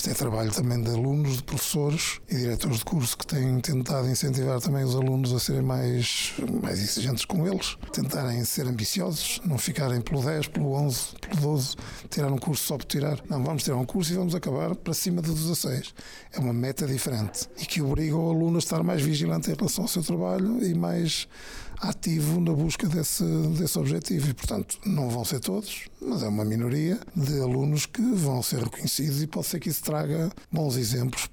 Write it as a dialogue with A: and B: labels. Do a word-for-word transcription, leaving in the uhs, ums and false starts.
A: Isto é trabalho também de alunos, de professores e diretores de curso que têm tentado incentivar também os alunos a serem mais, mais exigentes com eles, tentarem ser ambiciosos, não ficarem pelo dez, pelo onze, pelo doze, tirar um curso só por tirar. Não, vamos tirar um curso e vamos acabar para cima de dezasseis. É uma meta diferente e que obriga o aluno a estar mais vigilante em relação ao seu trabalho e mais ativo na busca desse, desse objetivo. E, portanto, não vão ser todos, mas é uma minoria de alunos que vão ser reconhecidos e pode ser que isso traga bons exemplos